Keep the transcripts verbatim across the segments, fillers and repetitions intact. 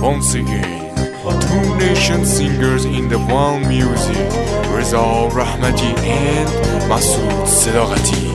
Once again, two nation singers in the one music, Reza Rahmati and Masoud Sadaqati.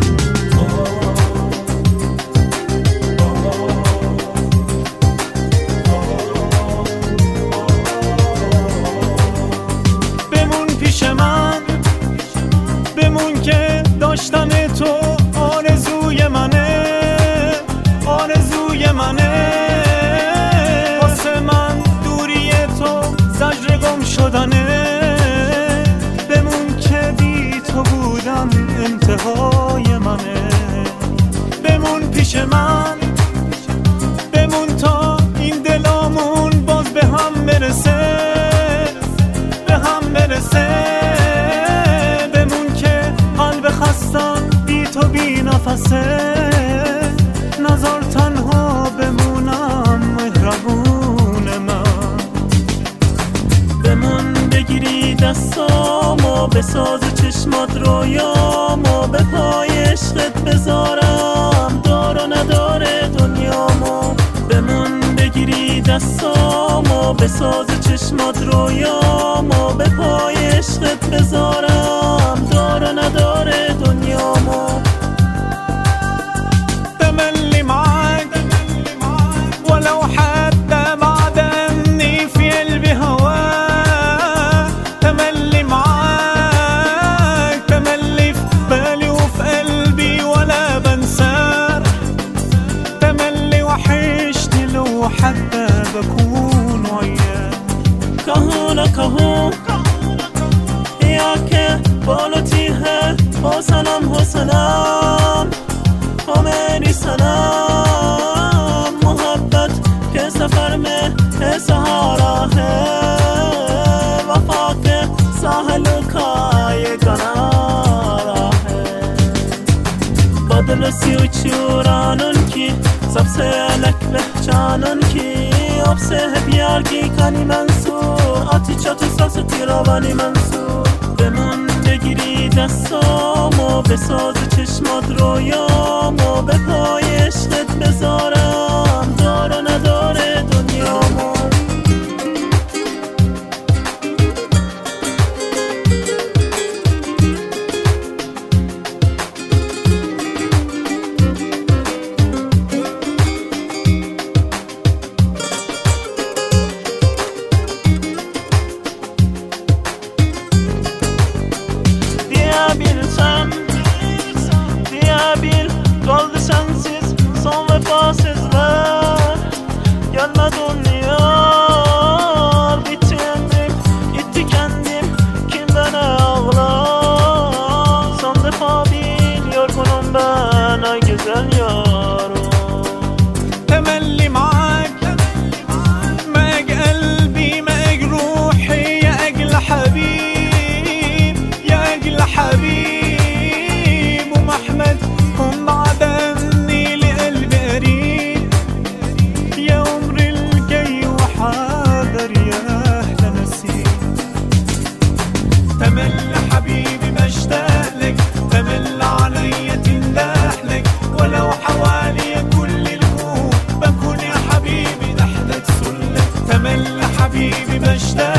بمون که داشتن تو آرزوی منه، آرزوی منه. واسه من دوری تو زجر گم شدنه. بمون که بی تو بودم انتهای منه. بمون پیش من، بمون تا این دلامون باز به هم برسه، به هم برسه. بی تو بی نفسه، نظر تنها بمونم مهربون من. بمون بگیری دستامو بساز چشمات رویامو، به پای عشقت بذارم دار و نداره دنیامو. بمون بگیری دستامو بساز چشمات رویامو، به پای عشقت بذارم دار و نداره دنیامو. تملي معاك ولو حتى بعد أني في قلبي هواك. تملي معاك، تملي في بالي وفي قلبي ولا بنساك. تملي وحشتني لو حتى بكون وياك. کهو کهو یا که بالوتی ہے او سلام ہو سلام او میری سلام. محبت کے سفر میں ہے سہارا ہے، وفا کے ساحل کا یہ کنارہ ہے. بدل سی uçuyor anın ki सबसे अलग पहचानन की. अब से है प्यार की कहानी मंसूर, आती çatı sası tiravani منصور. بمون بگیری دستامو بساز چشمات رویامو، به پای عشقت بذارم دار و نداره دنیامو. Diyebilsem, diyebil kaldı sensiz son vefasızlar. Gelmedi dünya, bitti ömrüm, gitti kendim, kim bana ağlar. Son defa bil yorgunum ben ay güzel yarım. Temelli معاك معاك قلبي معاك روحي يا أجل حبيب، يا أجل حبيب. ومحمد كن بعد أني لقلبي قريب، يا عمر الجاي وحاضر يا أهلا نسيم. تمل حبيبي بشتاق لك، تمل عليا تندح لك، ولو حوالي كل الكون بكون يا حبيبي تحتك سلك. تمل حبيبي بشتاق